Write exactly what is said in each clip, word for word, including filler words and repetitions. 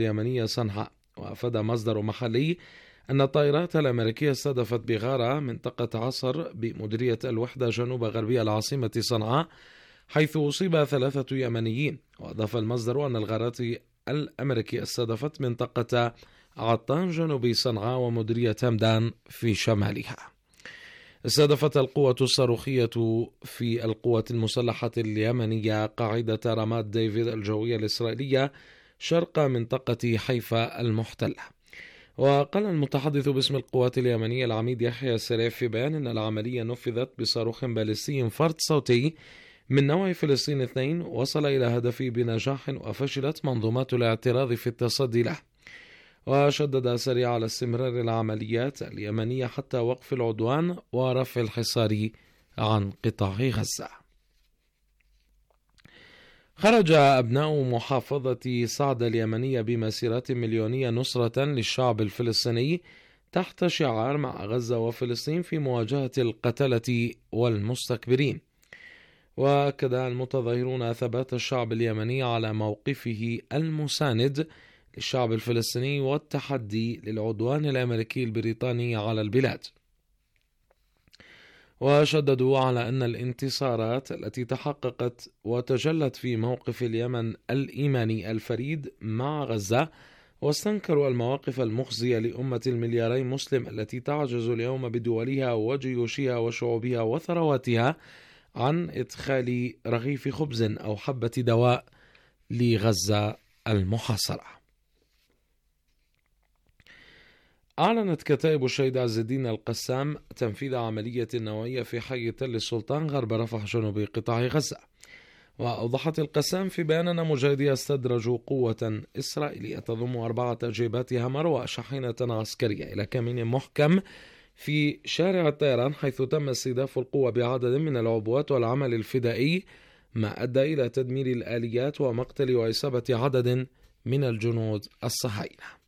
اليمنية صنعاء. وأفاد مصدر محلي أن الطائرات الأمريكية استهدفت بغارة منطقة عصر بمديرية الوحدة جنوب غربي العاصمة صنعاء، حيث أصيب ثلاثة يمنيين. وأضاف المصدر أن الغارات الأمريكية استهدفت منطقة عطان جنوب صنعاء ومديرية همدان في شمالها. استهدفت القوة الصاروخية في القوة المسلحة اليمنية قاعدة رماد ديفيد الجوية الإسرائيلية شرق منطقة حيفا المحتلة. وقال المتحدث باسم القوات اليمنية العميد يحيى السريف في بيان أن العملية نفذت بصاروخ باليستي فرد صوتي من نوع فلسطين اثنين وصل إلى هدفه بنجاح، وفشلت منظومات الاعتراض في التصدي له. وشدد سريع على استمرار العمليات اليمنية حتى وقف العدوان ورفع الحصار عن قطاع غزة. خرج أبناء محافظة صعدة اليمنية بمسيرات مليونية نصرة للشعب الفلسطيني تحت شعار مع غزة وفلسطين في مواجهة القتلة والمستكبرين. وأكد المتظاهرون ثبات الشعب اليمني على موقفه المساند للشعب الفلسطيني والتحدي للعدوان الأمريكي البريطاني على البلاد. وشددوا على أن الانتصارات التي تحققت وتجلت في موقف اليمن الإيماني الفريد مع غزة، واستنكروا المواقف المخزية لأمة الملياري مسلم التي تعجز اليوم بدولها وجيوشها وشعوبها وثرواتها عن إدخال رغيف خبز أو حبة دواء لغزة المحاصرة. أعلنت كتائب الشهيد عز الدين القسام تنفيذ عملية نوعية في حي تل السلطان غرب رفح جنوب قطاع غزة. وأوضحت القسام في بيان أن مجاهديها استدرجوا قوة إسرائيلية تضم أربعة جيبات همر وشاحنة عسكرية إلى كمين محكم في شارع الطيران، حيث تم استهداف القوة بعدد من العبوات والعمل الفدائي، ما أدى إلى تدمير الآليات ومقتل وإصابة عدد من الجنود الصهاينة.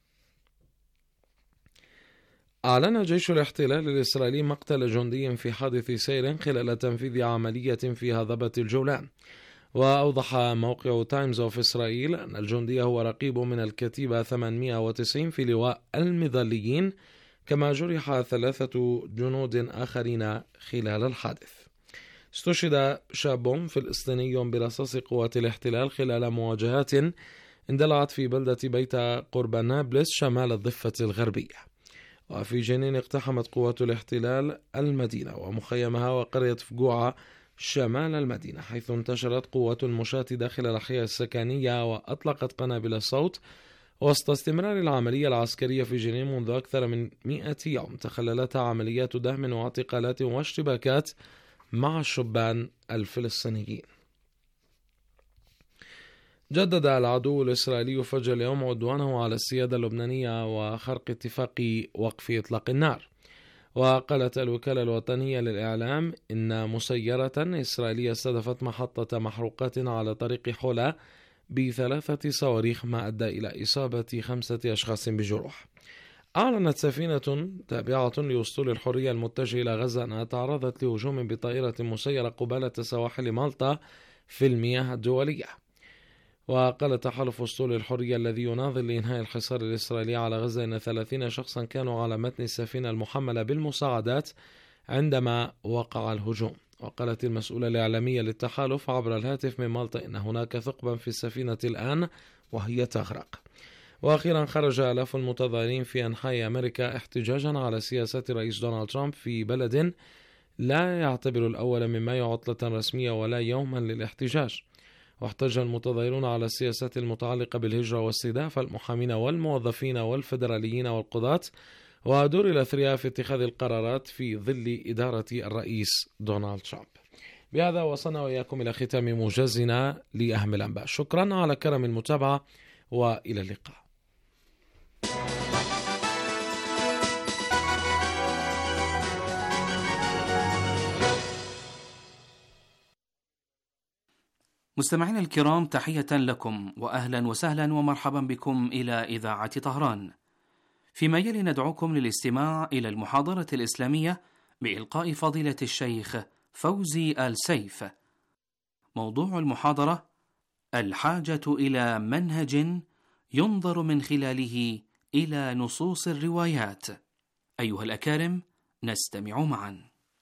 أعلن جيش الاحتلال الإسرائيلي مقتل جندي في حادث سير خلال تنفيذ عملية في هضبة الجولان. وأوضح موقع تايمز أوف إسرائيل أن الجندي هو رقيب من الكتيبة ثمانمائة وتسعين في لواء المظليين، كما جرح ثلاثة جنود آخرين خلال الحادث. استشهد شاب فلسطيني برصاص قوات الاحتلال خلال مواجهات اندلعت في بلدة بيتا قرب نابلس شمال الضفة الغربية. وفي جنين اقتحمت قوات الاحتلال المدينة ومخيمها وقرية فجوعة شمال المدينة، حيث انتشرت قوات المشاة داخل الأحياء السكنية وأطلقت قنابل الصوت. وسط استمرار العملية العسكرية في جنين منذ أكثر من مئة يوم، تخللتها عمليات دهم واعتقالات واشتباكات مع الشبان الفلسطينيين. جدد العدو الإسرائيلي فجر اليوم عدوانه على السيادة اللبنانية وخرق اتفاق وقف إطلاق النار. وقالت الوكالة الوطنية للإعلام إن مسيرة إسرائيلية استهدفت محطة محروقات على طريق حولا بثلاثة صواريخ، ما أدى إلى إصابة خمسة أشخاص بجروح. أعلنت سفينة تابعة لأسطول الحرية المتجهة إلى غزة أنها تعرضت لهجوم بطائرة مسيرة قبالة سواحل مالطا في المياه الدولية. وقال تحالف أسطول الحرية الذي يناضل لإنهاء الحصار الإسرائيلي على غزة أن ثلاثين شخصا كانوا على متن السفينة المحملة بالمساعدات عندما وقع الهجوم. وقالت المسؤولة الإعلامية للتحالف عبر الهاتف من مالطا إن هناك ثقبا في السفينة الآن وهي تغرق. وأخيرا خرج آلاف المتظاهرين في أنحاء أمريكا احتجاجا على سياسة رئيس دونالد ترامب في بلد لا يعتبر الأول من مايو عطلة رسمية ولا يوما للاحتجاج. واحتج المتظاهرون على السياسات المتعلقة بالهجرة واستهداف المحامين والموظفين والفيدراليين والقضاة ودور الأثرياء في اتخاذ القرارات في ظل إدارة الرئيس دونالد ترامب. بهذا وصلنا وإياكم إلى ختام موجزنا لأهم الأنباء. شكرا على كرم المتابعة وإلى اللقاء. مستمعينا الكرام، تحية لكم وأهلا وسهلا ومرحبا بكم إلى إذاعة طهران. فيما يلي ندعوكم للاستماع إلى المحاضرة الإسلامية بإلقاء فضيلة الشيخ فوزي آل سيف. موضوع المحاضرة: الحاجة إلى منهج ينظر من خلاله إلى نصوص الروايات. أيها الأكارم، نستمع معا.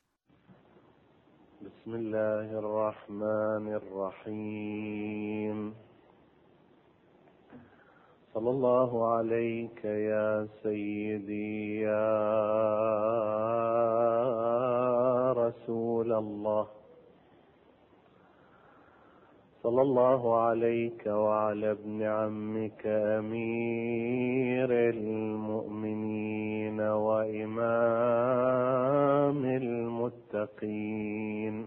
بسم الله الرحمن الرحيم. صلى الله عليك يا سيدي يا رسول الله، صلى الله عليك وعلى ابن عمك أمير المؤمنين وإمام المتقين،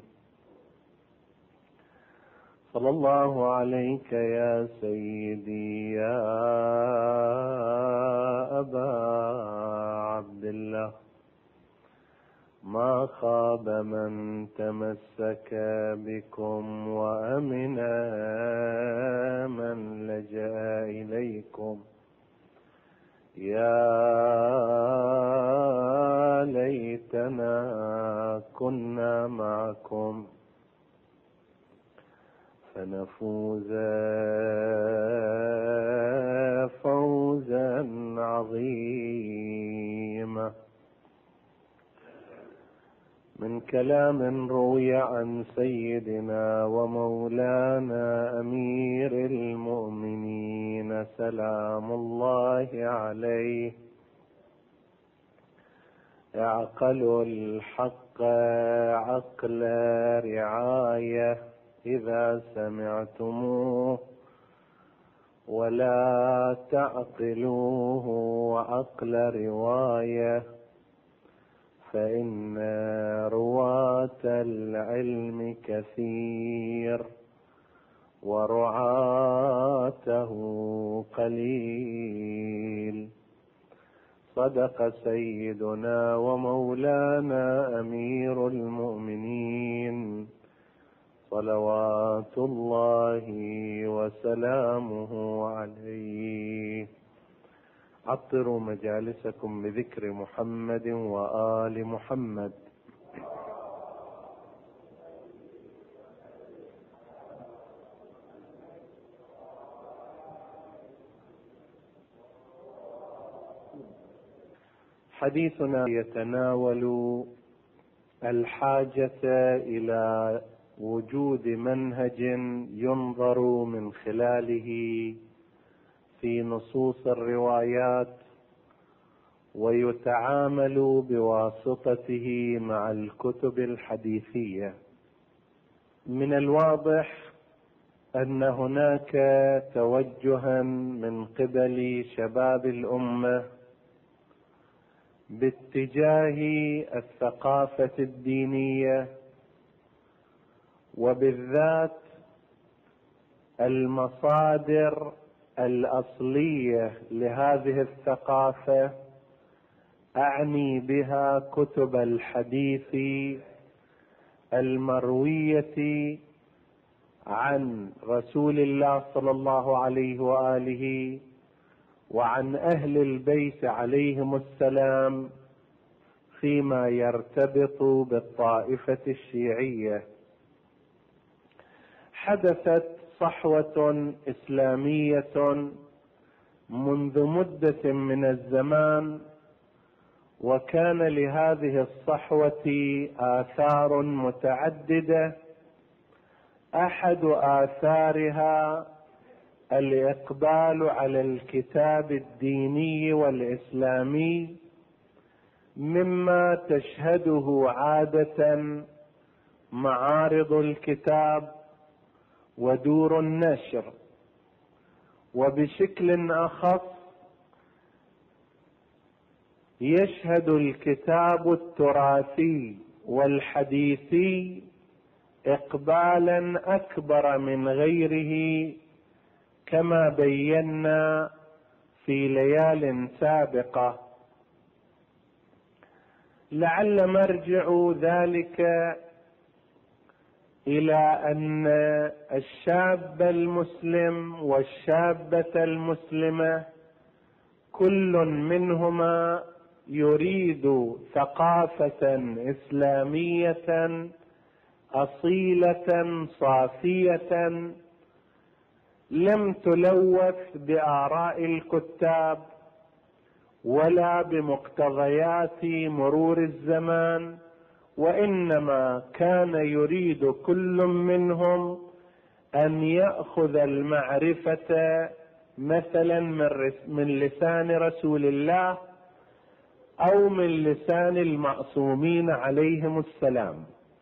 صلى الله عليك يا سيدي يا أبا عبد الله. ما خاب من تمسك بكم وأمن من لجأ إليكم. يا ليتنا كنا معكم فنفوز فوزا عظيما. من كلام روي عن سيدنا ومولانا أمير المؤمنين سلام الله عليه: اعقلوا الحق عقل رعاية إذا سمعتموه، ولا تعقلوه عقل رواية، فإن رواة العلم كثير ورعاته قليل. صدق سيدنا ومولانا أمير المؤمنين صلوات الله وسلامه عليه. عطروا مجالسكم بذكر محمد وآل محمد. حديثنا يتناول الحاجة إلى وجود منهج ينظر من خلاله في نصوص الروايات ويتعامل بواسطته مع الكتب الحديثية. من الواضح أن هناك توجها من قبل شباب الأمة باتجاه الثقافة الدينية، وبالذات المصادر الأصلية لهذه الثقافة، أعني بها كتب الحديث المروية عن رسول الله صلى الله عليه وآله وعن أهل البيت عليهم السلام فيما يرتبط بالطائفة الشيعية. حدثت صحوة إسلامية منذ مدة من الزمان، وكان لهذه الصحوة آثار متعددة. أحد آثارها الإقبال على الكتاب الديني والإسلامي، مما تشهده عادة معارض الكتاب ودور النشر، وبشكل أخص يشهد الكتاب التراثي والحديثي إقبالا أكبر من غيره، كما بينا في ليال سابقة. لعل مرجع ذلك إلى أن الشاب المسلم والشابة المسلمة كل منهما يريد ثقافة إسلامية أصيلة صافية لم تلوث بآراء الكتاب ولا بمقتضيات مرور الزمان، وإنما كان يريد كل منهم أن يأخذ المعرفة مثلا من لسان رسول الله أو من لسان المعصومين عليهم السلام.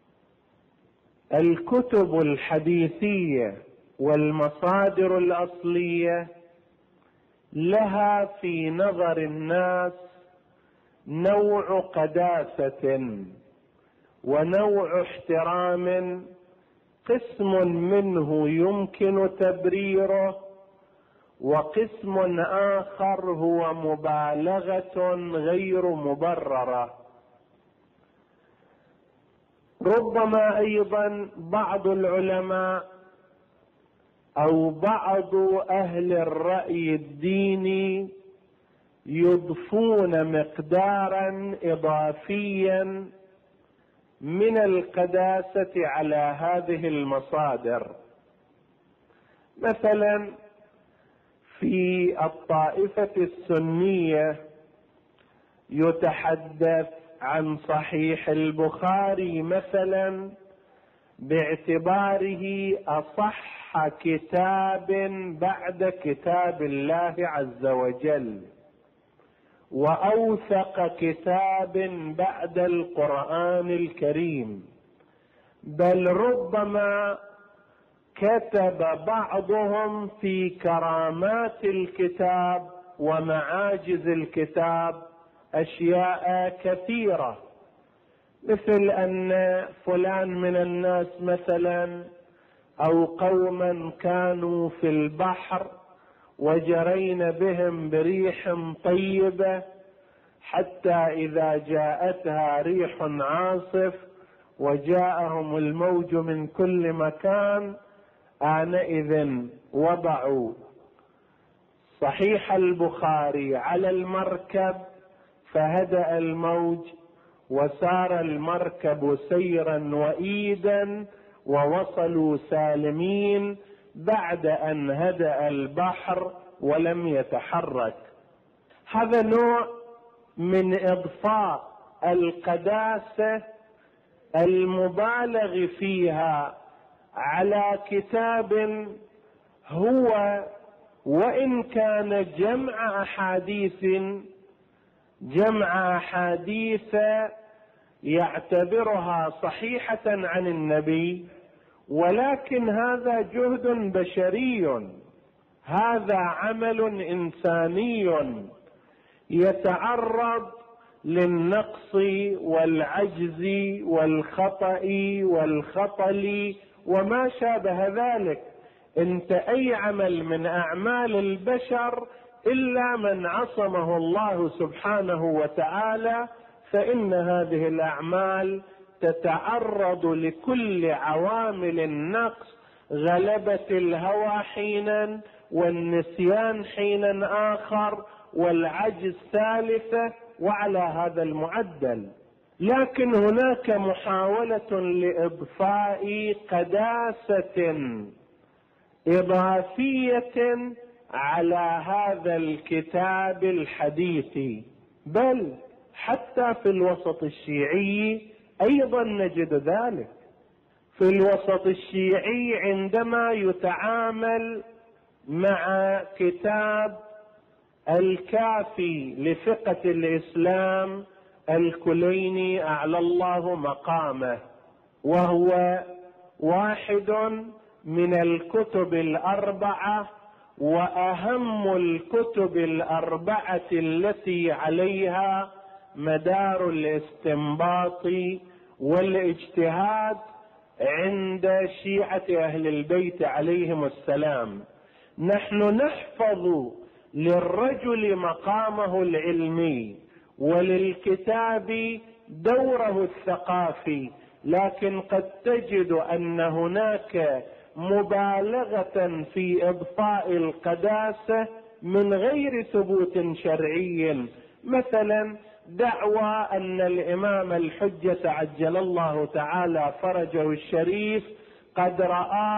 الكتب الحديثية والمصادر الأصلية لها في نظر الناس نوع قداسة ونوع احترام، قسم منه يمكن تبريره، وقسم آخر هو مبالغة غير مبررة. ربما أيضا بعض العلماء أو بعض أهل الرأي الديني يضفون مقدارا إضافيا من القداسة على هذه المصادر. مثلا في الطائفة السنية يتحدث عن صحيح البخاري مثلا باعتباره أصح كتاب بعد كتاب الله عز وجل، وأوثق كتاب بعد القرآن الكريم، بل ربما كتب بعضهم في كرامات الكتاب ومعاجز الكتاب أشياء كثيرة، مثل أن فلان من الناس مثلا أو قوما كانوا في البحر وجرين بهم بريح طيبة حتى إذا جاءتها ريح عاصف وجاءهم الموج من كل مكان، آنئذ وضعوا صحيح البخاري على المركب فهدأ الموج وسار المركب سيرا وإيدا ووصلوا سالمين بعد أن هدأ البحر ولم يتحرك. هذا نوع من إضفاء القداسة المبالغ فيها على كتاب هو وإن كان جمع أحاديث جمع أحاديث يعتبرها صحيحة عن النبي، ولكن هذا جهد بشري، هذا عمل إنساني يتعرض للنقص والعجز والخطأ والخطل وما شابه ذلك. انت اي عمل من اعمال البشر الا من عصمه الله سبحانه وتعالى فان هذه الاعمال تتعرض لكل عوامل النقص، غلبة الهوى حينا والنسيان حينا آخر والعجز ثالثة، وعلى هذا المعدل. لكن هناك محاولة لإضفاء قداسة إضافية على هذا الكتاب الحديثي، بل حتى في الوسط الشيعي أيضا نجد ذلك. في الوسط الشيعي عندما يتعامل مع كتاب الكافي لفقه الإسلام الكليني أعلى الله مقامه، وهو واحد من الكتب الأربعة وأهم الكتب الأربعة التي عليها مدار الاستنباط والاجتهاد عند شيعة أهل البيت عليهم السلام. نحن نحفظ للرجل مقامه العلمي وللكتاب دوره الثقافي، لكن قد تجد أن هناك مبالغة في إضفاء القداسة من غير ثبوت شرعي. مثلا دعوى أن الإمام الحجة عجل الله تعالى فرجه الشريف قد رآه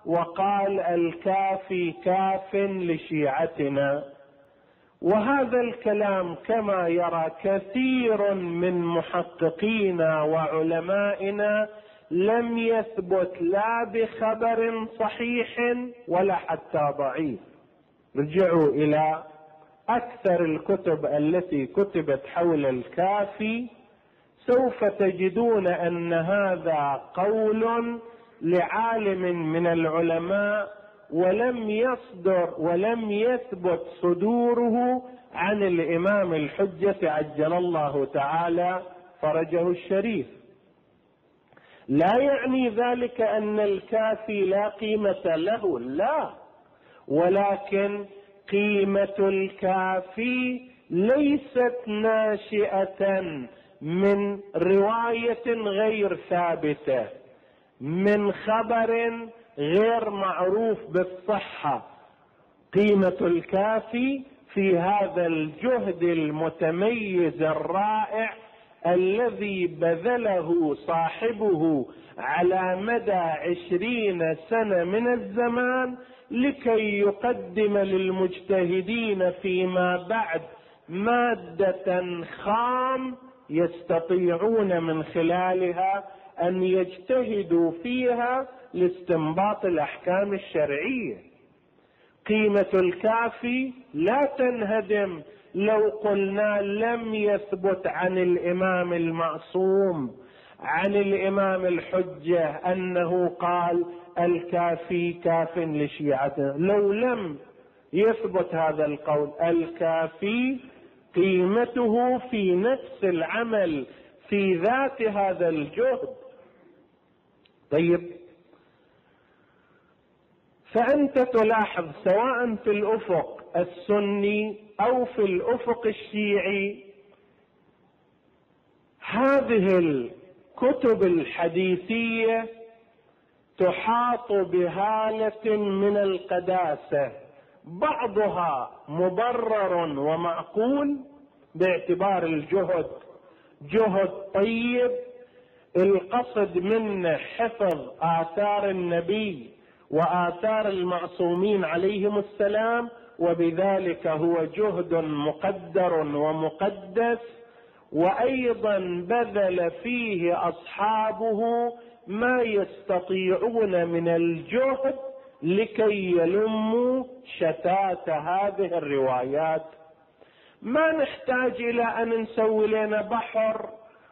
وقال الكافي كاف لشيعتنا. وهذا الكلام كما يرى كثير من محققينا وعلمائنا لم يثبت لا بخبر صحيح ولا حتى ضعيف. رجعوا إلى أكثر الكتب التي كتبت حول الكافي، سوف تجدون أن هذا قول لعالم من العلماء، ولم يصدر ولم يثبت صدوره عن الإمام الحجة عجل الله تعالى فرجه الشريف. لا يعني ذلك أن الكافي لا قيمة له، لا، ولكن قيمة الكافي ليست ناشئة من رواية غير ثابتة، من خبر غير معروف بالصحة. قيمة الكافي في هذا الجهد المتميز الرائع الذي بذله صاحبه على مدى عشرين سنة من الزمان لكي يقدم للمجتهدين فيما بعد مادة خام يستطيعون من خلالها أن يجتهدوا فيها لاستنباط الأحكام الشرعية. قيمة الكافي لا تنهدم لو قلنا لم يثبت عن الإمام المعصوم، عن الإمام الحجة، أنه قال الكافي كاف لشيعته. لو لم يثبت هذا القول، الكافي قيمته في نفس العمل، في ذات هذا الجهد. طيب، فأنت تلاحظ سواء في الأفق السني أو في الأفق الشيعي هذه الكتب الحديثية تحاط بهالة من القداسة، بعضها مبرر ومعقول باعتبار الجهد، جهد طيب القصد منه حفظ آثار النبي وآثار المعصومين عليهم السلام، وبذلك هو جهد مقدر ومقدس، وأيضا بذل فيه أصحابه ما يستطيعون من الجهد لكي يلموا شتات هذه الروايات. ما نحتاج إلى أن نسوي لنا بحر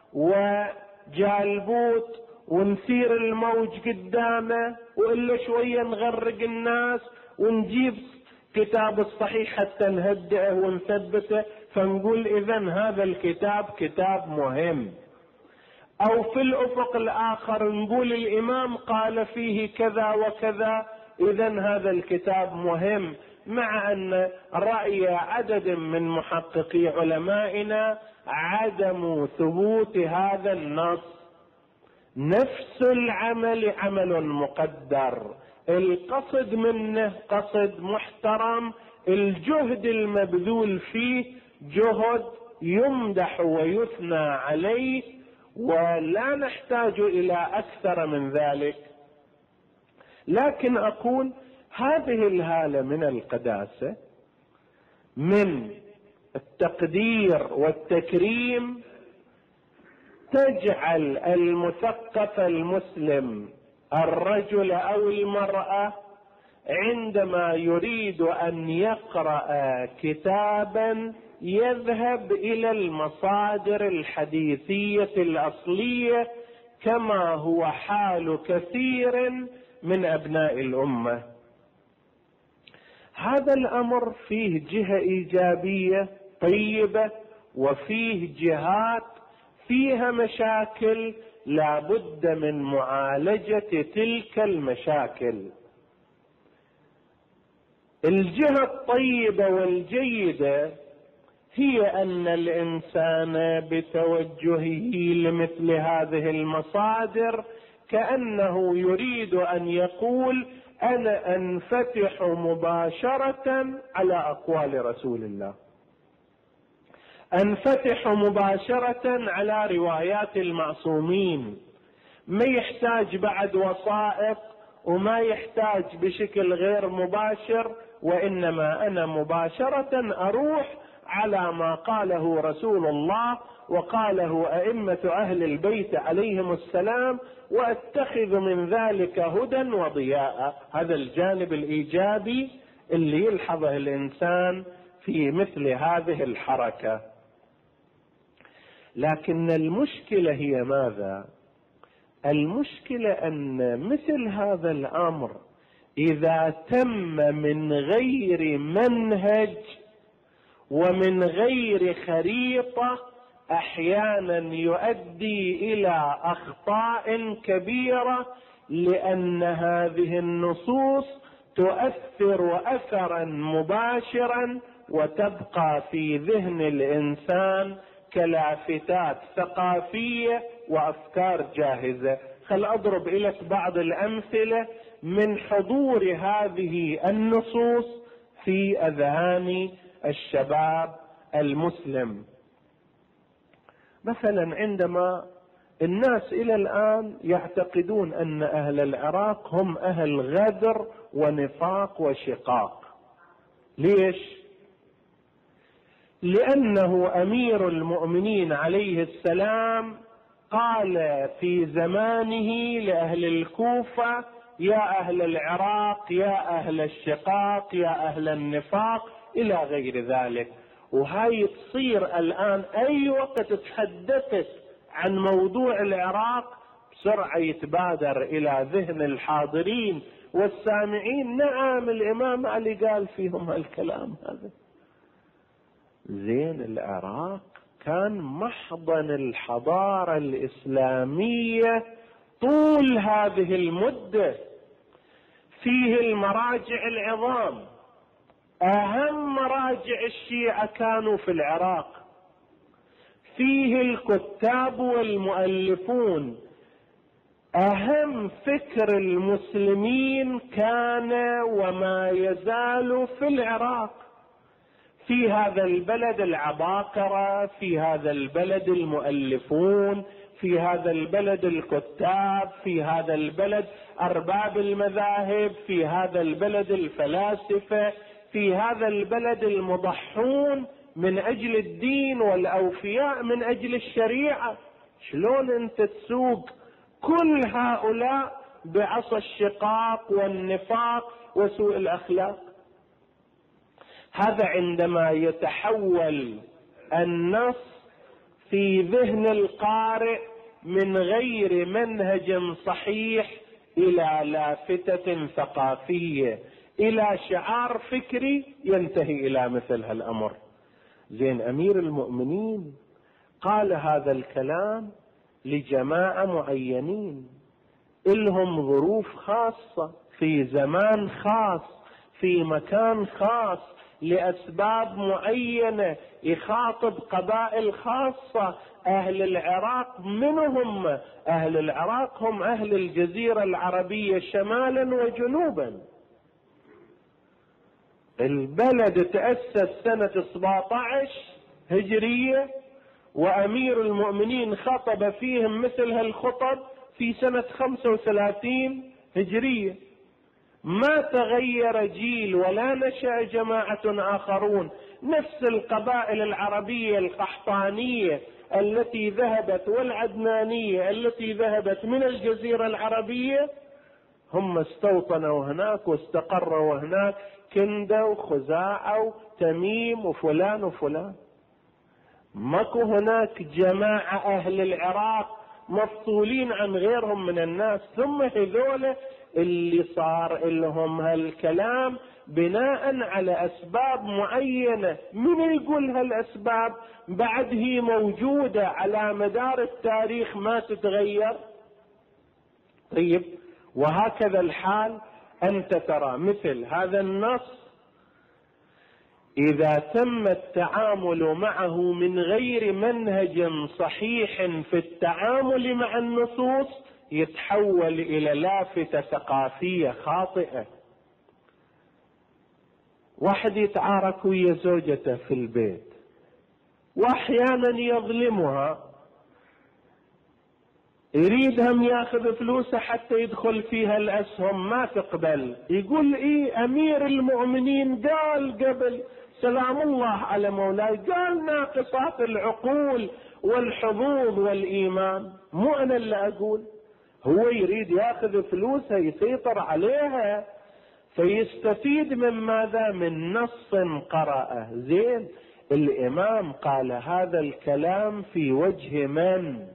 وجالبوت ونثير الموج قدامه وإلا شوية نغرق الناس ونجيب كتاب الصحيح حتى نهدئه ونثبته فنقول إذن هذا الكتاب كتاب مهم. أو في الأفق الآخر نقول الإمام قال فيه كذا وكذا إذن هذا الكتاب مهم، مع أن رأي عدد من محققي علمائنا عدم ثبوت هذا النص. نفس العمل عمل مقدر، القصد منه قصد محترم، الجهد المبذول فيه جهد يمدح ويثنى عليه، ولا نحتاج إلى أكثر من ذلك. لكن أقول هذه الهالة من القداسة، من التقدير والتكريم، تجعل المثقف المسلم الرجل أو المرأة عندما يريد أن يقرأ كتابا يذهب إلى المصادر الحديثية الأصلية كما هو حال كثير من أبناء الأمة. هذا الأمر فيه جهة إيجابية طيبة، وفيه جهات فيها مشاكل لا بد من معالجة تلك المشاكل. الجهة الطيبة والجيدة هي أن الإنسان بتوجهه لمثل هذه المصادر كأنه يريد أن يقول أنا أنفتح مباشرة على أقوال رسول الله، أنفتح مباشرة على روايات المعصومين، ما يحتاج بعد وثائق وما يحتاج بشكل غير مباشر، وإنما أنا مباشرة أروح على ما قاله رسول الله وقاله أئمة أهل البيت عليهم السلام، وأتخذ من ذلك هدى وضياء. هذا الجانب الإيجابي اللي يلحظه الإنسان في مثل هذه الحركة. لكن المشكلة هي ماذا؟ المشكلة أن مثل هذا الأمر إذا تم من غير منهج ومن غير خريطة أحيانا يؤدي إلى أخطاء كبيرة، لأن هذه النصوص تؤثر أثرا مباشرا وتبقى في ذهن الإنسان كلافتات ثقافية وأفكار جاهزة. خل أضرب لك بعض الأمثلة من حضور هذه النصوص في أذهان الشباب المسلم. مثلا عندما الناس إلى الآن يعتقدون أن أهل العراق هم أهل غدر ونفاق وشقاق. ليش؟ لأنه أمير المؤمنين عليه السلام قال في زمانه لأهل الكوفة: يا أهل العراق، يا أهل الشقاق، يا أهل النفاق، إلى غير ذلك. وهاي تصير الآن أي وقت تحدثت عن موضوع العراق بسرعة يتبادر إلى ذهن الحاضرين والسامعين: نعم الإمام علي قال فيهم هالكلام هذا. زين، العراق كان محضن الحضارة الإسلامية طول هذه المدة، فيه المراجع العظام. أهم مراجع الشيعة كانوا في العراق، فيه الكتاب والمؤلفون. أهم فكر المسلمين كان وما يزال في العراق. في هذا البلد العباقرة، في هذا البلد المؤلفون، في هذا البلد الكتاب، في هذا البلد أرباب المذاهب، في هذا البلد الفلاسفة، في هذا البلد المضحون من أجل الدين والأوفياء من أجل الشريعة. شلون أنت تسوق كل هؤلاء بعصا الشقاق والنفاق وسوء الأخلاق؟ هذا عندما يتحول النص في ذهن القارئ من غير منهج صحيح إلى لافتة ثقافية، إلى شعار فكري، ينتهي إلى مثل هالأمر. زين، أمير المؤمنين قال هذا الكلام لجماعة معينين، إلهم ظروف خاصة، في زمان خاص، في مكان خاص، لأسباب معينة، يخاطب قبائل خاصة. أهل العراق منهم؟ أهل العراق هم أهل الجزيرة العربية شمالا وجنوبا. البلد تأسس سنة سبعة عشر هجرية، وأمير المؤمنين خطب فيهم مثل هالخطب في سنة خمسة وثلاثين هجرية. ما تغير جيل ولا نشأ جماعة آخرون. نفس القبائل العربية القحطانية التي ذهبت والعدنانية التي ذهبت من الجزيرة العربية هم استوطنوا هناك واستقروا هناك، كندة وخزاعة وتميم وفلان وفلان. ماكو هناك جماعة أهل العراق مفصولين عن غيرهم من الناس. ثم هذول اللي صار لهم هالكلام بناء على أسباب معينة. من يقول هالأسباب؟ بعد هي موجودة على مدار التاريخ ما تتغير. طيب، وهكذا الحال. أنت ترى مثل هذا النص إذا تم التعامل معه من غير منهج صحيح في التعامل مع النصوص يتحول إلى لافتة ثقافية خاطئة. واحد يتعارك ويا زوجته في البيت، وأحيانا يظلمها، يريد هم ياخذ فلوسه حتى يدخل فيها الأسهم ما تقبل. يقول إيه أمير المؤمنين قال قبل سلام الله على مولاي، قال ناقصات العقول والحظوظ والإيمان، مو أنا اللي أقول. هو يريد ياخذ فلوسها يسيطر عليها فيستفيد من ماذا؟ من نص قرأه. زين، الإمام قال هذا الكلام في وجه من؟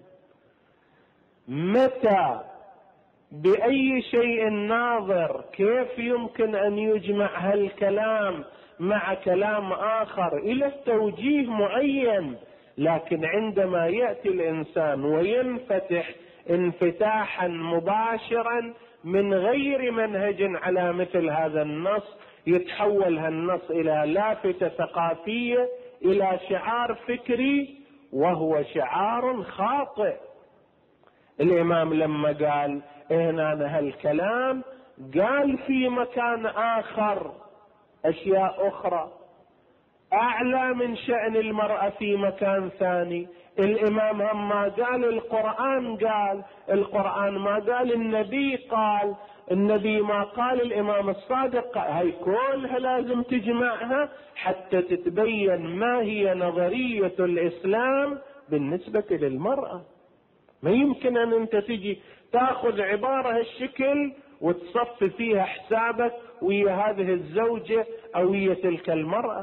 متى؟ بأي شيء ناظر؟ كيف يمكن أن يجمع هالكلام مع كلام آخر إلى توجيه معين؟ لكن عندما يأتي الإنسان وينفتح انفتاحا مباشرا من غير منهج على مثل هذا النص، يتحول هالنص إلى لافتة ثقافية، إلى شعار فكري، وهو شعار خاطئ. الإمام لما قال هنا هالكلام قال في مكان آخر أشياء أخرى أعلى من شأن المرأة في مكان ثاني. الإمام هم ما قال القرآن قال، القرآن ما قال النبي قال، النبي ما قال الإمام الصادق. هاي كلها لازم تجمعها حتى تتبين ما هي نظرية الإسلام بالنسبة للمرأة. ما يمكن أن أنت تجي تأخذ عبارة هالشكل وتصف فيها حسابك ويا هذه الزوجة أو ويا تلك المرأة.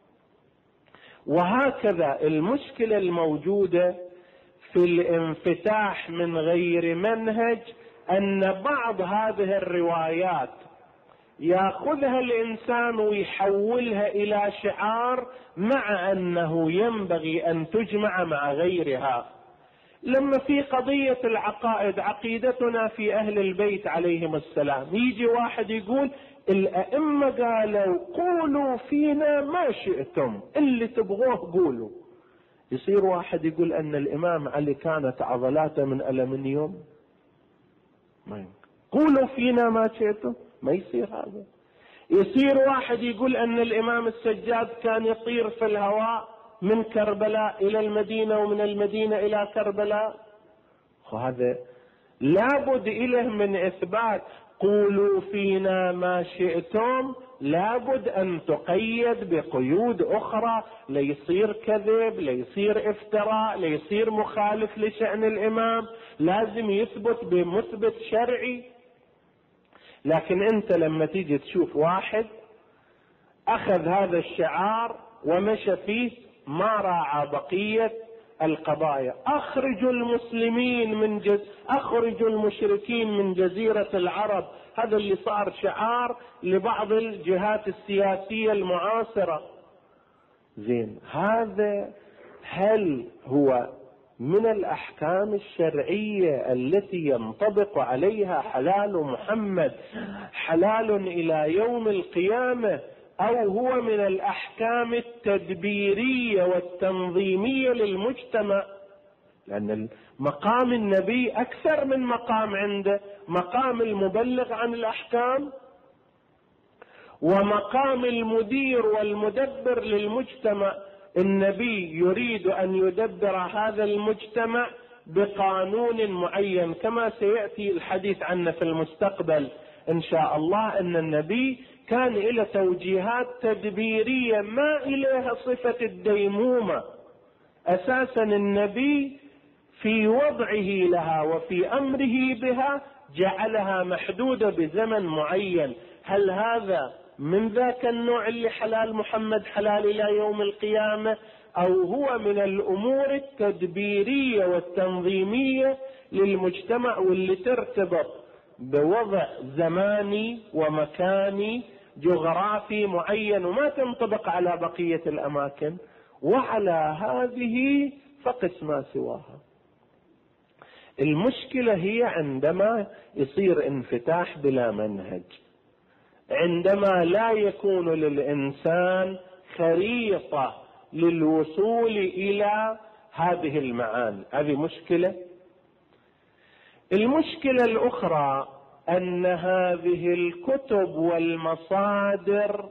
وهكذا المشكلة الموجودة في الانفتاح من غير منهج أن بعض هذه الروايات يأخذها الإنسان ويحولها إلى شعار، مع أنه ينبغي أن تجمع مع غيرها. لما في قضية العقائد، عقيدتنا في أهل البيت عليهم السلام، يجي واحد يقول الأئمة قالوا قولوا فينا ما شئتم، اللي تبغوه قولوا. يصير واحد يقول أن الإمام علي كانت عضلاته من ألمنيوم، ما يمكن. قولوا فينا ما شئتم، ما يصير هذا. يصير واحد يقول أن الإمام السجاد كان يطير في الهواء من كربلاء إلى المدينة ومن المدينة إلى كربلاء. وهذا لابد إله من إثبات. قولوا فينا ما شئتم لابد أن تقيد بقيود أخرى، ليصير كذب، ليصير افتراء، ليصير مخالف لشأن الإمام، لازم يثبت بمثبت شرعي. لكن أنت لما تيجي تشوف واحد أخذ هذا الشعار ومشى فيه، ما راعى بقية القضايا. أخرجوا المسلمين من جز... أخرجوا المشركين من جزيرة العرب، هذا اللي صار شعار لبعض الجهات السياسية المعاصرة. زين، هذا هل هو من الأحكام الشرعية التي ينطبق عليها حلال محمد حلال إلى يوم القيامة، أو هو من الأحكام التدبيرية والتنظيمية للمجتمع؟ لأن مقام النبي أكثر من مقام عنده، مقام المبلغ عن الأحكام ومقام المدير والمدبر للمجتمع. النبي يريد أن يدبر هذا المجتمع بقانون معين، كما سيأتي الحديث عنه في المستقبل إن شاء الله، أن النبي كان إلى توجيهات تدبيرية ما إليها صفة الديمومة. أساسا النبي في وضعه لها وفي أمره بها جعلها محدودة بزمن معين. هل هذا من ذاك النوع اللي حلال محمد حلال إلى يوم القيامة، أو هو من الأمور التدبيرية والتنظيمية للمجتمع واللي ترتبط بوضع زماني ومكاني جغرافي معين وما تنطبق على بقية الأماكن؟ وعلى هذه فقس ما سواها. المشكلة هي عندما يصير انفتاح بلا منهج، عندما لا يكون للإنسان خريطة للوصول إلى هذه المعاني. هذه مشكلة. المشكلة الأخرى أن هذه الكتب والمصادر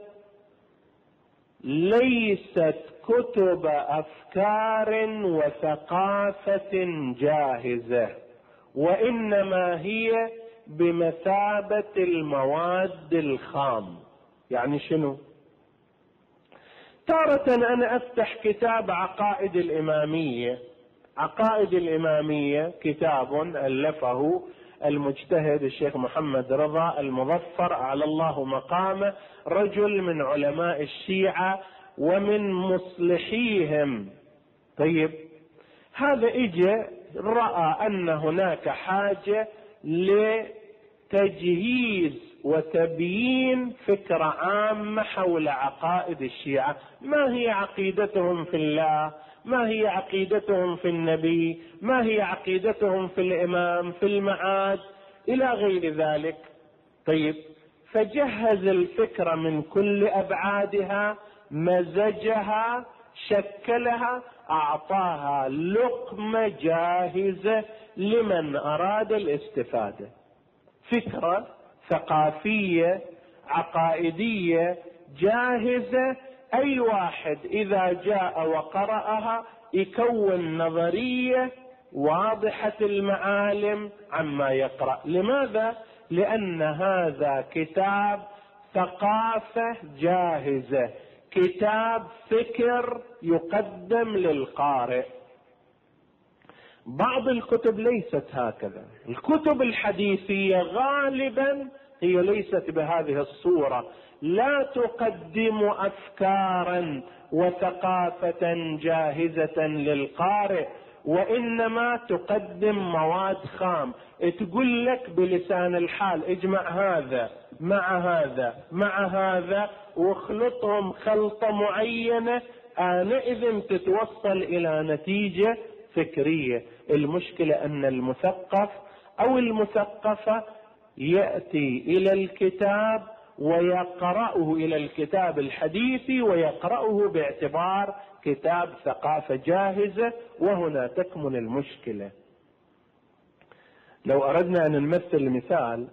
ليست كتب أفكار وثقافة جاهزة، وإنما هي بمثابة المواد الخام. يعني شنو؟ تارة أنا أفتح كتاب عقائد الإمامية. عقائد الإمامية كتاب ألفه المجتهد الشيخ محمد رضا المظفر على الله مقامه، رجل من علماء الشيعة ومن مصلحيهم. طيب، هذا اجى رأى أن هناك حاجة لتجهيز وتبيين فكرة عامة حول عقائد الشيعة. ما هي عقيدتهم في الله؟ ما هي عقيدتهم في النبي؟ ما هي عقيدتهم في الإمام، في المعاد، إلى غير ذلك. طيب، فجهز الفكرة من كل أبعادها، مزجها، شكلها، أعطاها لقمة جاهزة لمن أراد الاستفادة. فكرة ثقافية عقائدية جاهزة، أي واحد إذا جاء وقرأها يكون نظرية واضحة المعالم عما يقرأ. لماذا؟ لأن هذا كتاب ثقافة جاهزة، كتاب فكر يقدم للقارئ. بعض الكتب ليست هكذا. الكتب الحديثية غالبا هي ليست بهذه الصورة، لا تقدم أفكارا وثقافة جاهزة للقارئ، وإنما تقدم مواد خام. تقول لك بلسان الحال اجمع هذا مع هذا مع هذا واخلطهم خلطة معينة، آنئذ تتوصل إلى نتيجة فكرية. المشكلة أن المثقف أو المثقفة يأتي إلى الكتاب ويقرأه إلى الكتاب الحديثي ويقرأه باعتبار كتاب ثقافة جاهزة، وهنا تكمن المشكلة. لو أردنا أن نمثل مثال،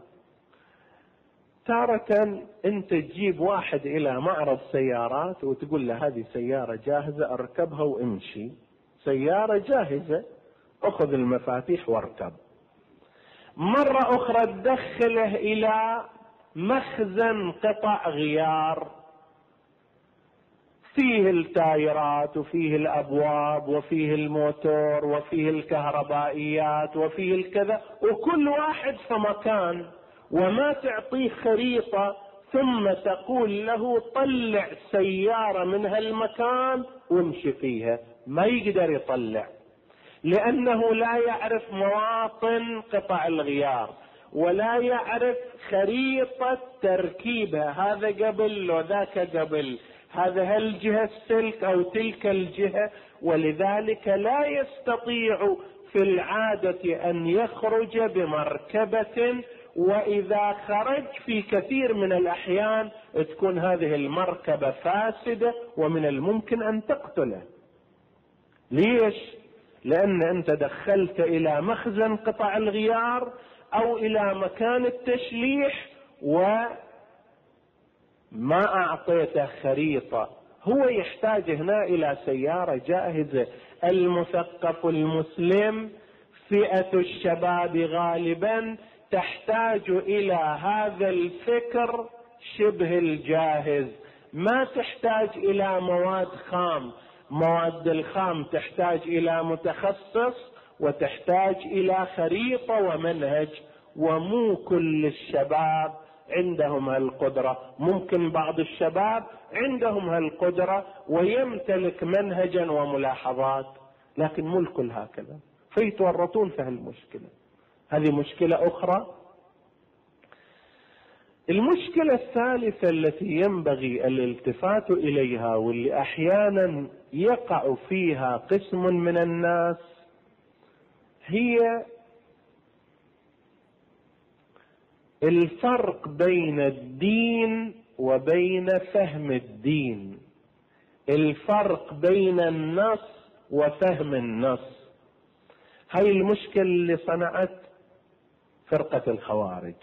تارة أنت تجيب واحد إلى معرض سيارات وتقول له هذه سيارة جاهزة أركبها وامشي. سيارة جاهزة، أخذ المفاتيح واركب. مرة أخرى تدخله إلى مخزن قطع غيار، فيه التايرات وفيه الأبواب وفيه الموتور وفيه الكهربائيات وفيه الكذا، وكل واحد في مكان، وما تعطيه خريطة ثم تقول له طلع سيارة من هالمكان وامشي فيها. ما يقدر يطلع، لأنه لا يعرف مواطن قطع الغيار ولا يعرف خريطة تركيبها، هذا قبل وذاك قبل، هذا هالجهة السلك أو تلك الجهة، ولذلك لا يستطيع في العادة أن يخرج بمركبة، وإذا خرج في كثير من الأحيان تكون هذه المركبة فاسدة ومن الممكن أن تقتله. ليش؟ لأن أنت دخلت إلى مخزن قطع الغيار أو إلى مكان التشليح وما أعطيته خريطة. هو يحتاج هنا إلى سيارة جاهزة. المثقف المسلم، فئة الشباب غالبا تحتاج إلى هذا الفكر شبه الجاهز، ما تحتاج إلى مواد خام. مواد الخام تحتاج إلى متخصص وتحتاج إلى خريطة ومنهج، ومو كل الشباب عندهم هالقدرة. ممكن بعض الشباب عندهم هالقدرة ويمتلك منهجا وملاحظات، لكن مو الكل هكذا، فيتورطون في هالمشكلة. هذه مشكلة أخرى. المشكلة الثالثة التي ينبغي الالتفات إليها واللي أحيانا يقع فيها قسم من الناس هي الفرق بين الدين وبين فهم الدين، الفرق بين النص وفهم النص. هاي المشكلة اللي صنعت فرقة الخوارج.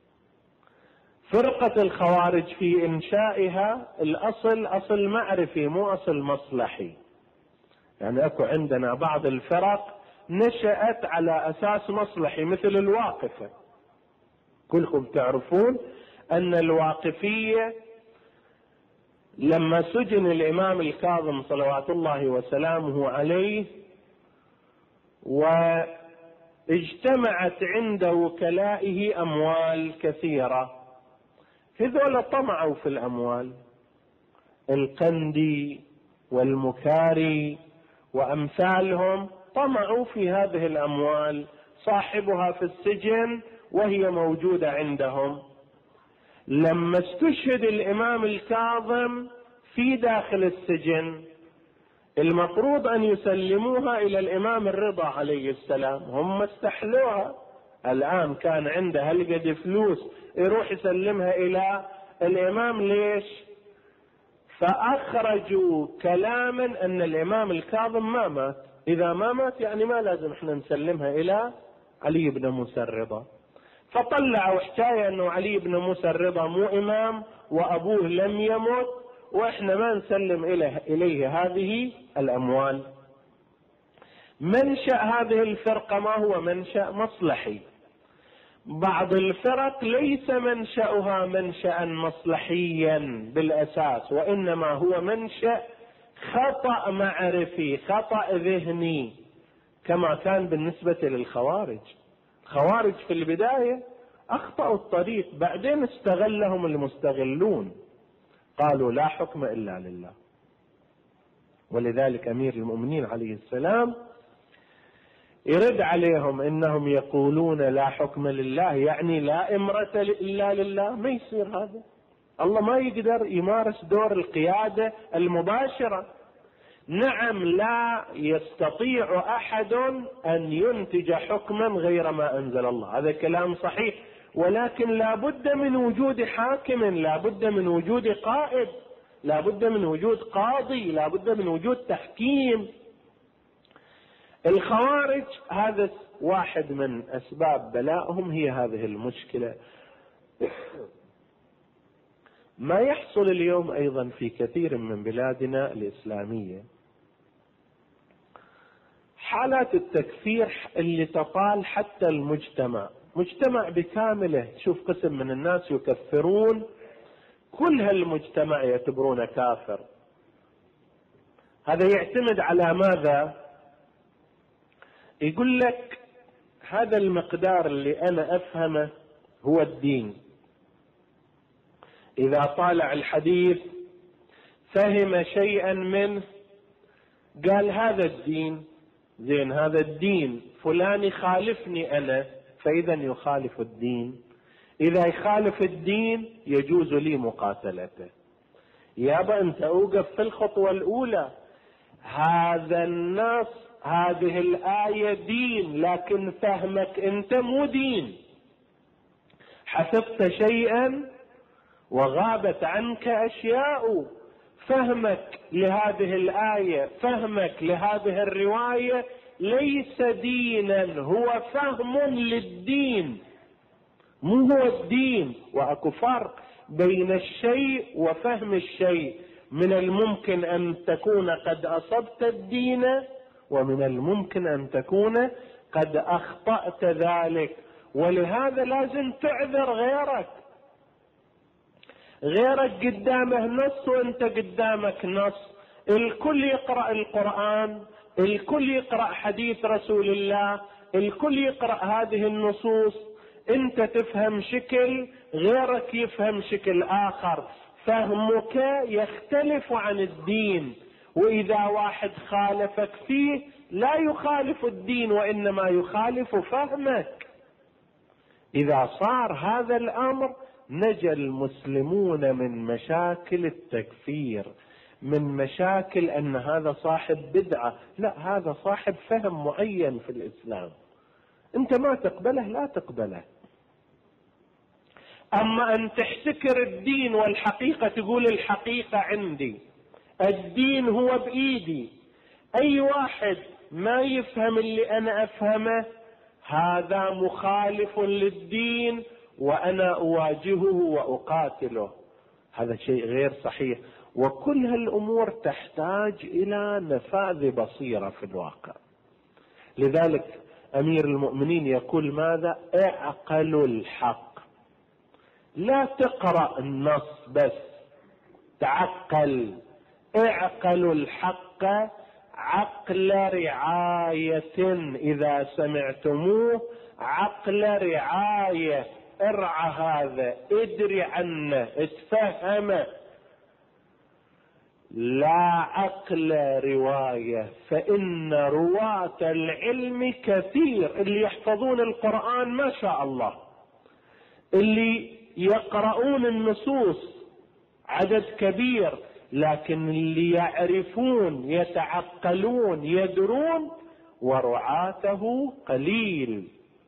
فرقة الخوارج في إنشائها الأصل أصل معرفي مو أصل مصلحي. يعني أكو عندنا بعض الفرق نشأت على أساس مصلحي مثل الواقفة. كلكم تعرفون أن الواقفية لما سجن الإمام الكاظم صلوات الله وسلامه عليه واجتمعت عند وكلائه أموال كثيرة، هذول طمعوا في الأموال، القندي والمكاري وأمثالهم طمعوا في هذه الأموال، صاحبها في السجن وهي موجودة عندهم. لما استشهد الإمام الكاظم في داخل السجن المفروض أن يسلموها إلى الإمام الرضا عليه السلام، هم استحلوها. الآن كان عنده هالقد فلوس يروح يسلمها إلى الإمام، ليش؟ فأخرجوا كلاما أن الإمام الكاظم ما مات، إذا ما مات يعني ما لازم احنا نسلمها إلى علي بن موسى الرضا. فطلعوا حكاية أنه علي بن موسى الرضا مو إمام وأبوه لم يمت وإحنا ما نسلم إليه, إليه هذه الأموال. منشأ هذه الفرقة ما هو منشأ مصلحي. بعض الفرق ليس منشأها منشأ مصلحيا بالأساس، وإنما هو منشأ خطأ معرفي، خطأ ذهني، كما كان بالنسبة للخوارج. الخوارج في البداية أخطأوا الطريق، بعدين استغلهم المستغلون، قالوا لا حكم إلا لله. ولذلك أمير المؤمنين عليه السلام يرد عليهم إنهم يقولون لا حكم لله، يعني لا إمرة إلا لله. ما يصير هذا، الله ما يقدر يمارس دور القيادة المباشرة. نعم، لا يستطيع أحد أن ينتج حكما غير ما أنزل الله، هذا كلام صحيح، ولكن لا بد من وجود حاكم، لا بد من وجود قائد، لا بد من وجود قاضي، لا بد من وجود تحكيم. الخوارج هذا واحد من أسباب بلائهم، هي هذه المشكلة. ما يحصل اليوم أيضا في كثير من بلادنا الإسلامية حالات التكفير اللي تطال حتى المجتمع، مجتمع بكامله، تشوف قسم من الناس يكفرون كل هالمجتمع يعتبرونه كافر. هذا يعتمد على ماذا؟ يقول لك هذا المقدار اللي أنا أفهمه هو الدين. إذا طالع الحديث فهم شيئا منه قال هذا الدين، زين هذا الدين، فلان يخالفني أنا، فإذا يخالف الدين. إذا يخالف الدين يجوز لي مقاتلته. يابا أنت أوقف في الخطوة الأولى، هذا النص، هذه الآية دين، لكن فهمك أنت مو دين، حسبت شيئا وغابت عنك أشياء. فهمك لهذه الآية، فهمك لهذه الرواية ليس دينا، هو فهم للدين، مو هو الدين. وأكو فرق بين الشيء وفهم الشيء. من الممكن أن تكون قد أصبت الدين، ومن الممكن أن تكون قد أخطأت ذلك، ولهذا لازم تعذر غيرك. غيرك قدامه نص وانت قدامك نص، الكل يقرأ القرآن، الكل يقرأ حديث رسول الله، الكل يقرأ هذه النصوص، انت تفهم شكل، غيرك يفهم شكل آخر، فهمك يختلف عن الدين. وإذا واحد خالفك فيه لا يخالف الدين وإنما يخالف فهمك. إذا صار هذا الأمر نجا المسلمون من مشاكل التكفير، من مشاكل أن هذا صاحب بدعة، لا، هذا صاحب فهم معين في الإسلام، أنت ما تقبله لا تقبله. أما أن تحتكر الدين والحقيقة، تقول الحقيقة عندي، الدين هو بإيدي، أي واحد ما يفهم اللي أنا أفهمه هذا مخالف للدين وأنا أواجهه وأقاتله، هذا شيء غير صحيح. وكل هالأمور تحتاج إلى نفاذ بصيرة في الواقع. لذلك أمير المؤمنين يقول ماذا؟ اعقلوا الحق، لا تقرأ النص بس، تعقل. اعقلوا الحق عقل رعاية، إذا سمعتموه عقل رعاية، ارعى هذا، ادري عنه، اتفهمه، لا عقل رواية. فإن رواة العلم كثير، اللي يحفظون القرآن ما شاء الله، اللي يقرؤون النصوص عدد كبير، لكن اللي يعرفون يتعقلون يدرون ورعاته قليل.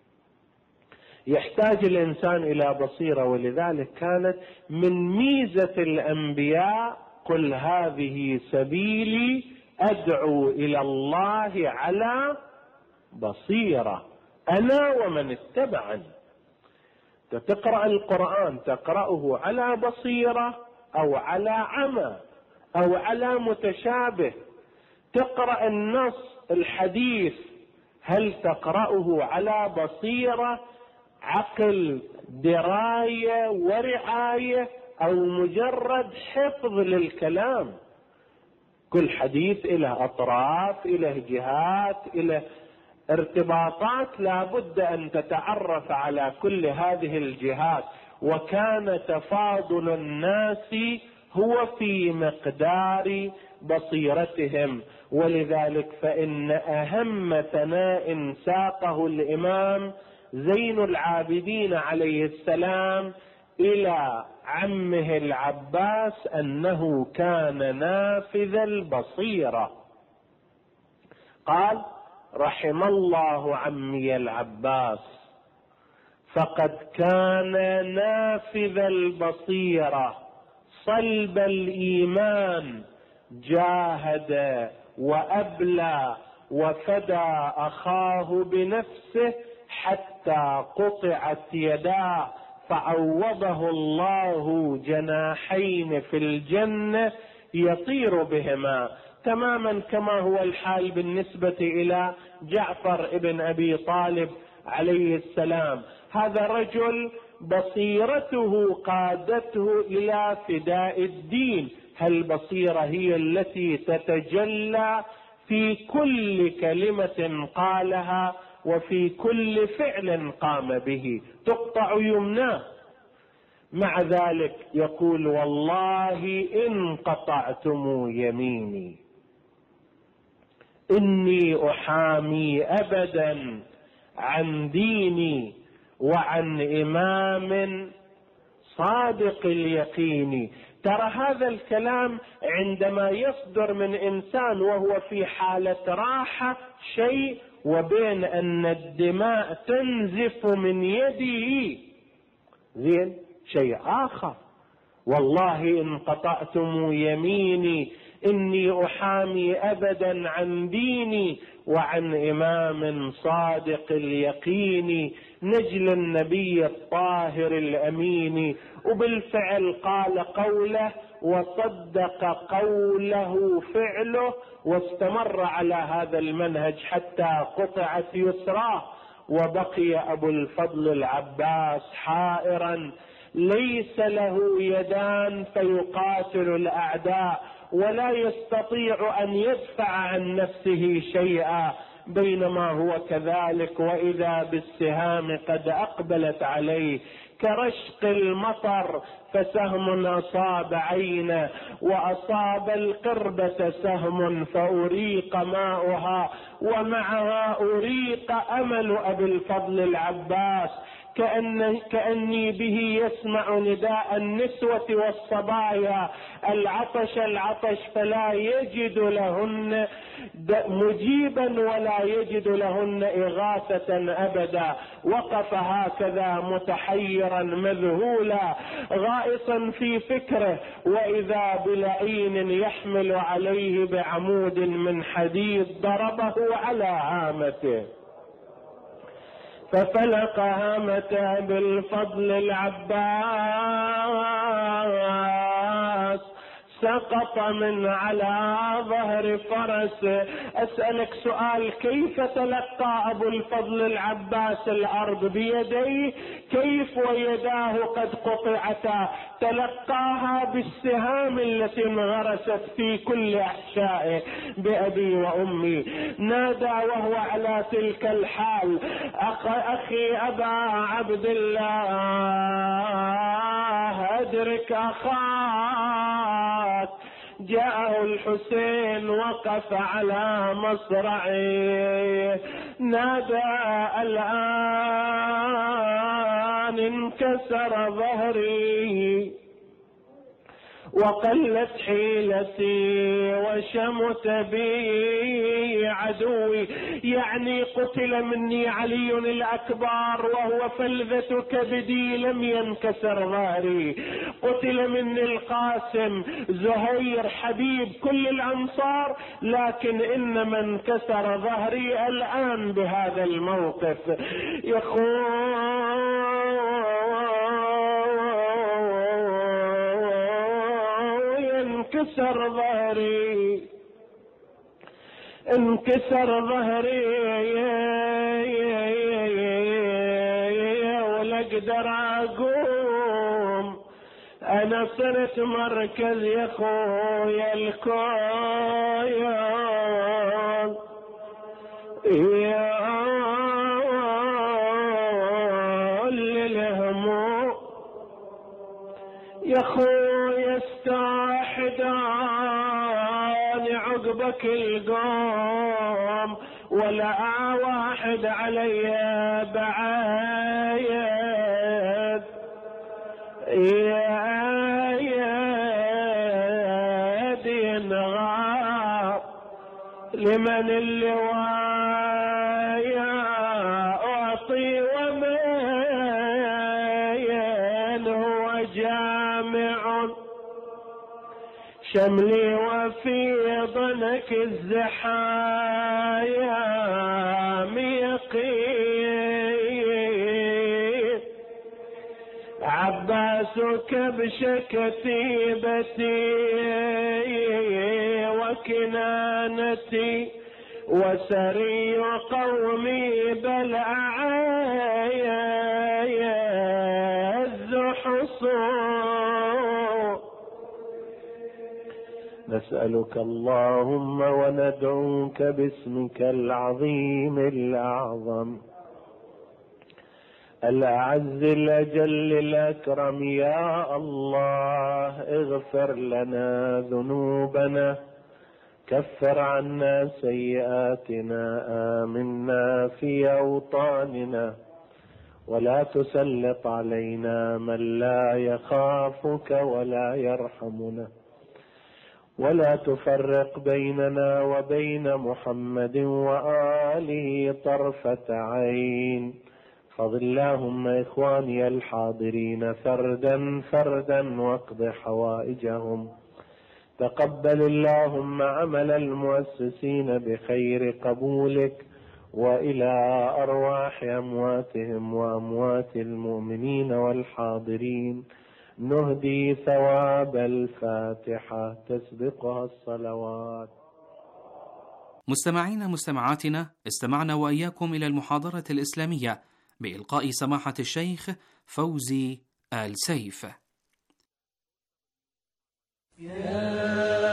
يحتاج الإنسان إلى بصيرة، ولذلك كانت من ميزة الأنبياء قل هذه سبيلي أدعو إلى الله على بصيرة أنا ومن اتبعني. تقرأ القرآن تقرأه على بصيرة أو على عمى أو على متشابه. تقرأ النص الحديث هل تقرأه على بصيرة، عقل، دراية ورعاية، أو مجرد حفظ للكلام؟ كل حديث له أطراف، له جهات، له ارتباطات، لا بد أن تتعرف على كل هذه الجهات. وكان تفاضل الناس هو في مقدار بصيرتهم. ولذلك فإن أهم ثناء ساقه الإمام زين العابدين عليه السلام إلى عمه العباس أنه كان نافذ البصيرة. قال رحم الله عمي العباس فقد كان نافذ البصيرة صلب الإيمان، جاهد وأبلى وفدى أخاه بنفسه حتى قطعت يداه، فعوضه الله جناحين في الجنة يطير بهما، تماما كما هو الحال بالنسبة إلى جعفر ابن أبي طالب عليه السلام. هذا رجل بصيرته قادته إلى فداء الدين. هالبصيرة هي التي تتجلى في كل كلمة قالها وفي كل فعل قام به، تقطع يمناه. مع ذلك يقول والله إن قطعتم يميني إني أحامي أبدا عن ديني وعن إمام صادق اليقين. ترى هذا الكلام عندما يصدر من إنسان وهو في حالة راحة شيء، وبين أن الدماء تنزف من يده زين شيء آخر. والله إن قطعتم يميني إني أحامي أبدا عن ديني وعن إمام صادق اليقين، نجل النبي الطاهر الأمين. وبالفعل قال قوله وصدق قوله فعله، واستمر على هذا المنهج حتى قطعت يسراه، وبقي أبو الفضل العباس حائرا ليس له يدان فيقاتل الأعداء ولا يستطيع أن يدفع عن نفسه شيئا، بينما هو كذلك وإذا بالسهام قد أقبلت عليه كرشق المطر، فسهم أصاب عينه وأصاب القربة سهم فأريق ماؤها ومعها أريق أمل أبي الفضل العباس، كأن كأني به يسمع نداء النسوة والصبايا العطش العطش فلا يجد لهن مجيبا ولا يجد لهن إغاثة أبدا. وقف هكذا متحيرا مذهولا غائصا في فكره، وإذا بلعين يحمل عليه بعمود من حديد ضربه على هامته ففلق هامته بالفضل العباس، سقط من على ظهر فرس. أسألك سؤال، كيف تلقى أبو الفضل العباس الأرض بيديه؟ كيف ويداه قد قطعتا؟ تلقاها بالسهام التي انغرست في كل أحشائه. بأبي وأمي نادى وهو على تلك الحال: أخي أبا عبد الله، أدرك أخاك. جاءه الحسين وقف على مصرعه، نادى: الآن انكسر ظهري وقلت حيلتي وشمت بي عدوي. يعني قتل مني علي الأكبر وهو فلذة كبدي، لم ينكسر ظهري. قتل مني القاسم، زهير، حبيب كل الأنصار، لكن إنما انكسر ظهري الآن بهذا الموقف. يخون انكسر ظهري، انكسر ظهري ولا اقدر اقوم. انا صرت مركز يا خويا الكون، يا اللي الهموم يا خويا استحداني عقبك القوم، ولا واحد علي بعيد. يا يدي النغار لمن اللواء أعطي ومن هو جامع شملي وفي ضنك الزحايا يقين. عباسك بشكتيبتي وكنانتي وسري قومي بل أعز حصون. نسألك اللهم وندعوك باسمك العظيم الأعظم الأعز الأجل الأكرم، يا الله اغفر لنا ذنوبنا، كفر عنا سيئاتنا، آمنا في أوطاننا، ولا تسلط علينا من لا يخافك ولا يرحمنا، ولا تفرق بيننا وبين محمد وآله طرفة عين. فض اللهم إخواني الحاضرين فردا فردا واقض حوائجهم. تقبل اللهم عمل المؤسسين بخير قبولك، وإلى أرواح أمواتهم وأموات المؤمنين والحاضرين نهدي ثواب الفاتحة تسبقها الصلوات. مستمعين مستمعاتنا، استمعنا وإياكم إلى المحاضرة الإسلامية بإلقاء سماحة الشيخ فوزي آل سيف. يا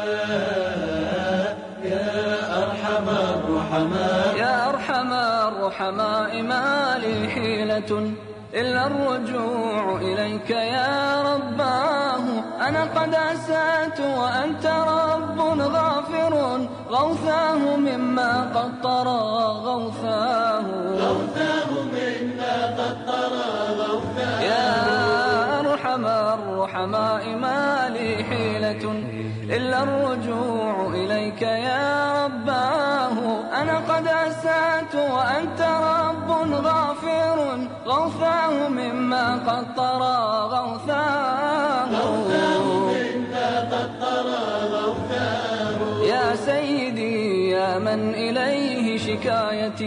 يا أرحم الرحماء، يا أرحم الرحماء، ما لي حيلة إلا الرجوع إليك يا رباه. أنا قد أسأت وأنت رب غافر، غوثاه مما قد طرى غوثاه، غوثاه مما قد طرى غوثاه. يا أرحم الرحماء، ما لي حيلة إلا الرجوع إليك يا رباه. أنا قد أسأت وأنت رب غافر، غوثاه مما قد طرى غوثاه، غوثاه مما قد طرى غوثاه. يا سيدي يا من إليه شكايتي،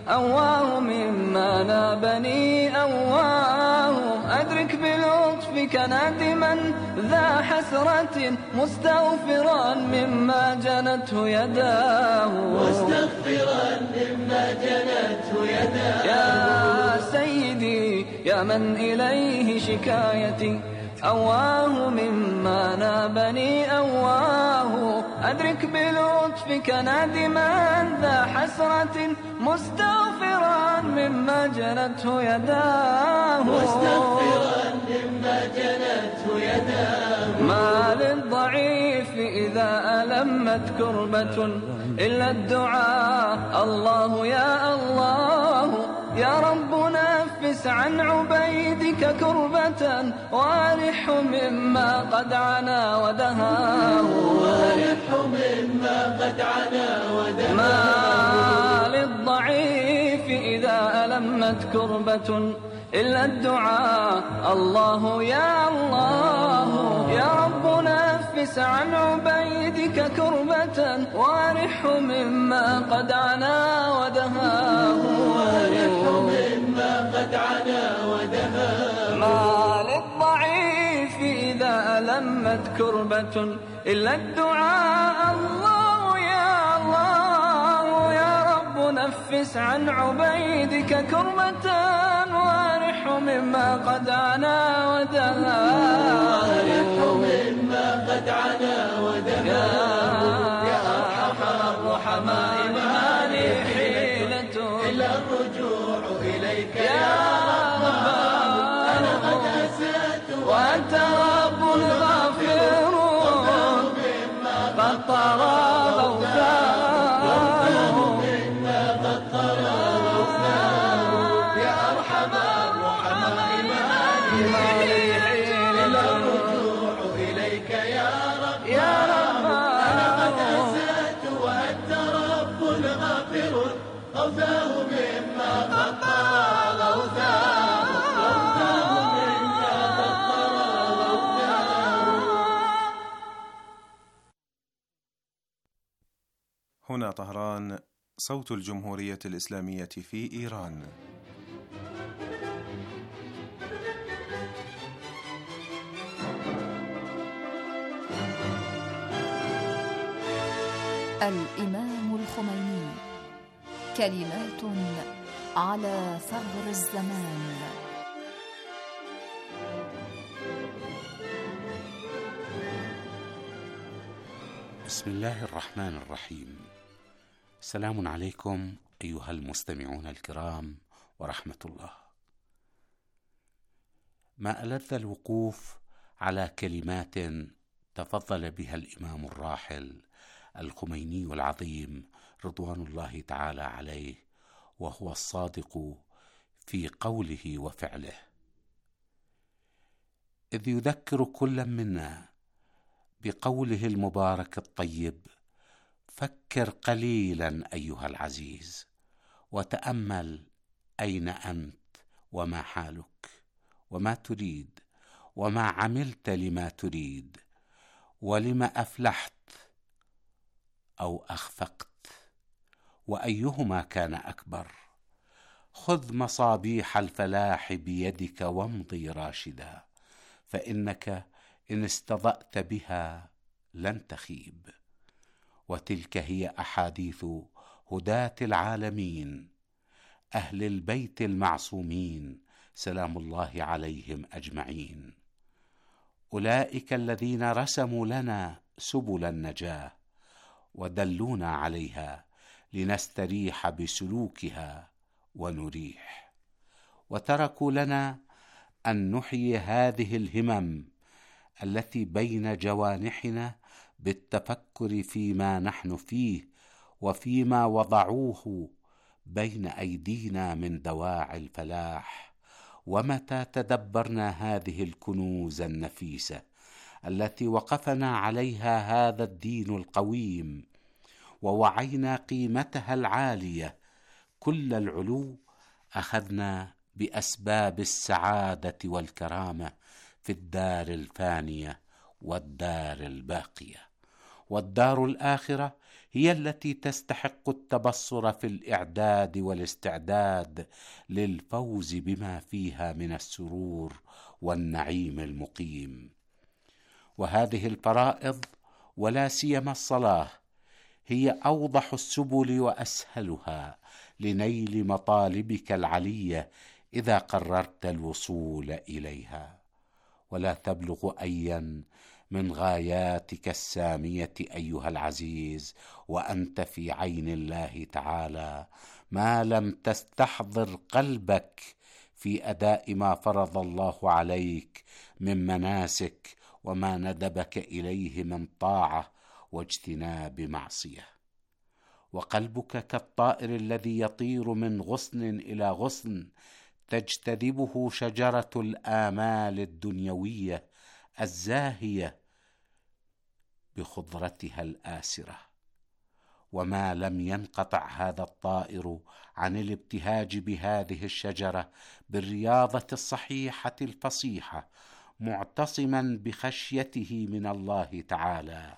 أواه مما نابني أواه أدرك بلطفك نادما ذا حسرة مستغفرا مما جنته يداه مستغفرا مما جنته يداه يا سيدي يا من إليه شكايتي أواه مما نابني أواه أدرك بلطفك نادما ذا حسرة مستغفرا مما جنته يداه مستغفرا مما جنته يداه ما للضعيف إذا ألمت كربة إلا الدعاء الله يا الله يا رب نفس عن عبيدك كربة وارح مما قد عنا ودهاه وارح مما قد عنا ودهاه ما للضعيف إذا ألمت كربة إلا الدعاء الله يا الله يا رب نفس عن عبيدك كربة وارح مما قد عنا ودهاه وارح مما قد عنا ودهاه ما للضعيف إذا ألمت كربة إلا الدعاء الله يا الله يا رب نفس عن عبيدك كربة وارح مما قد عنا ودهاه وارح مما قد عنا ودهاه يا أرحم الرحماء ما لي حيلة إلا الرجوع إليك يا رب أنا قد أسأت وأنت رب غافر قد طرى غوثاه مما قد طرى غوثاه يا أرحم الرحماء ما لي حيلة إلا الرجوع إليك يا رب يا رب أنا قد أسأت وأنت رب غافر غوثاه مما قد طرى غوثاه غوثاه مما قد طرى غوثاه. هنا طهران، صوت الجمهورية الإسلامية في إيران. الإمام الخميني، كلمات على ثغر الزمان. بسم الله الرحمن الرحيم. السلام عليكم أيها المستمعون الكرام ورحمة الله. ما ألذ الوقوف على كلمات تفضل بها الإمام الراحل الخميني العظيم رضوان الله تعالى عليه، وهو الصادق في قوله وفعله، إذ يذكر كل منا بقوله المبارك الطيب: فكر قليلا أيها العزيز وتأمل أين أنت وما حالك وما تريد وما عملت لما تريد ولما أفلحت أو أخفقت، وأيهما كان أكبر. خذ مصابيح الفلاح بيدك وامضي راشدا، فإنك إن استضأت بها لن تخيب. وتلك هي أحاديث هداة العالمين أهل البيت المعصومين سلام الله عليهم أجمعين. أولئك الذين رسموا لنا سبل النجاة ودلونا عليها لنستريح بسلوكها ونريح، وتركوا لنا أن نحيي هذه الهمم التي بين جوانحنا بالتفكر فيما نحن فيه وفيما وضعوه بين أيدينا من دواعي الفلاح. ومتى تدبرنا هذه الكنوز النفيسة التي وقفنا عليها هذا الدين القويم ووعينا قيمتها العالية كل العلو، أخذنا بأسباب السعادة والكرامة في الدار الفانية والدار الباقية. والدار الآخرة هي التي تستحق التبصر في الإعداد والاستعداد للفوز بما فيها من السرور والنعيم المقيم. وهذه الفرائض ولا سيما الصلاة هي أوضح السبل وأسهلها لنيل مطالبك العلية إذا قررت الوصول إليها، ولا تبلغ أيا من غاياتك السامية أيها العزيز وأنت في عين الله تعالى ما لم تستحضر قلبك في أداء ما فرض الله عليك من مناسك وما ندبك إليه من طاعة واجتناب معصية. وقلبك كالطائر الذي يطير من غصن إلى غصن تجتذبه شجرة الآمال الدنيوية الزاهية بخضرتها الآسرة، وما لم ينقطع هذا الطائر عن الابتهاج بهذه الشجرة بالرياضة الصحيحة الفصيحة معتصما بخشيته من الله تعالى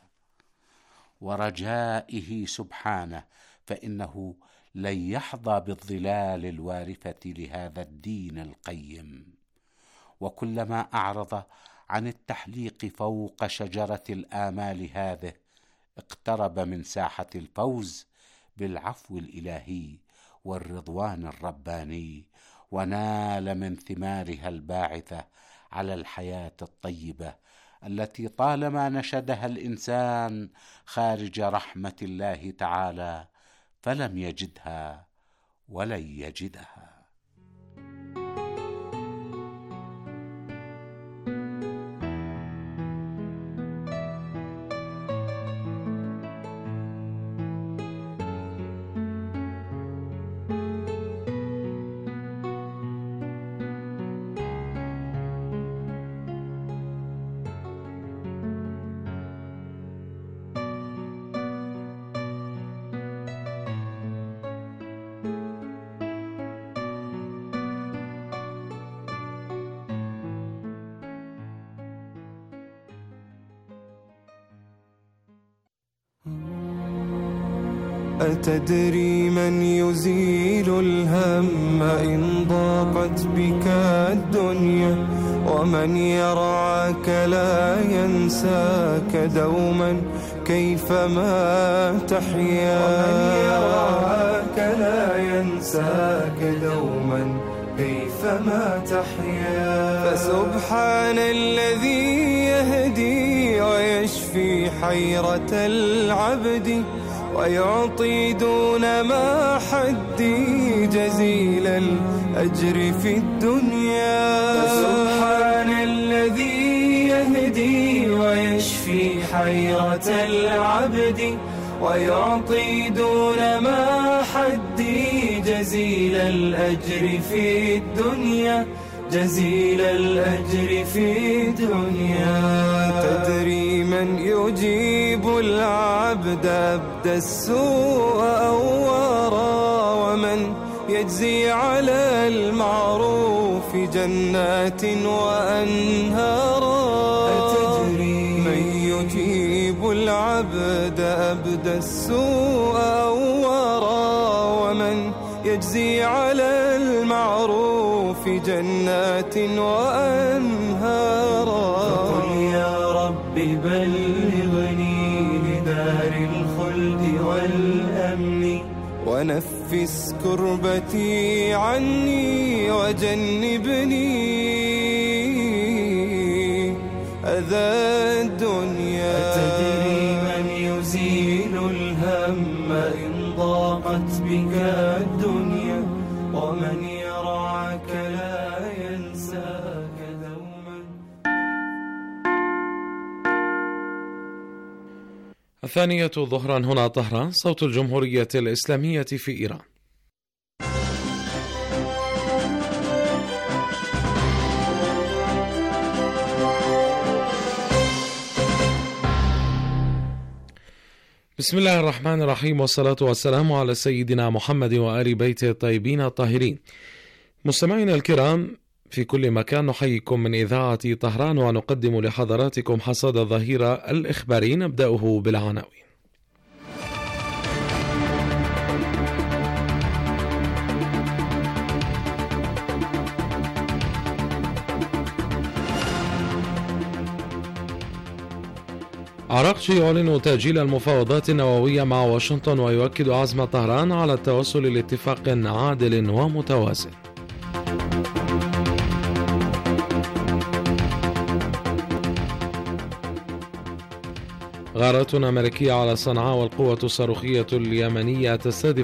ورجائه سبحانه، فإنه لن يحظى بالظلال الوارفة لهذا الدين القيم. وكلما أعرض عن التحليق فوق شجرة الآمال هذه اقترب من ساحة الفوز بالعفو الإلهي والرضوان الرباني، ونال من ثمارها الباعثة على الحياة الطيبة التي طالما نشدها الإنسان خارج رحمة الله تعالى فلم يجدها ولن يجدها. أتدري من يزيل الهم إن ضاقت بك الدنيا، ومن يرعاك لا ينساك دوما كيفما تحيا، ومن يرعاك لا ينساك دوما كيفما تحيا. فسبحان الذي يهدي ويشفي حيرة العبد، ويعطي دون ما حدي جزيل الأجر في الدنيا. فسبحان الذي يهدي ويشفي حيرة العبد، ويعطي دون ما حدي جزيل الأجر في الدنيا، جزيل الأجر في الدنيا. تدري من يجيب العبد أبدى السوء أورا، ومن يجزي على المعروف جنات وأنهارا. أتدري من يجيب العبد أبدى السوء أورا، ومن يجزي على المعروف جنات وأنهارا. فقل يا رب بلغني لدار الخلد والأمن، ونفس كربتي عني وجنبني أذى الدنيا. أتدري من يزيل الهم إن ضاقت بك الدنيا، ومن يرعاك لا ينساك دوما. الثانية ظهرا هنا طهران، صوت الجمهورية الإسلامية في إيران. بسم الله الرحمن الرحيم، والصلاة والسلام على سيدنا محمد وآل بيته الطيبين الطاهرين. مستمعينا الكرام في كل مكان، نحييكم من إذاعة طهران ونقدم لحضراتكم حصاد الظهيرة الإخباري، نبدأه بالعناوين. عراقجي يعلن تأجيل المفاوضات النووية مع واشنطن ويؤكد عزم طهران على التوصل لاتفاق عادل ومتوازن. غارات أمريكية على صنعاء والقوة الصاروخية اليمنية تستهدف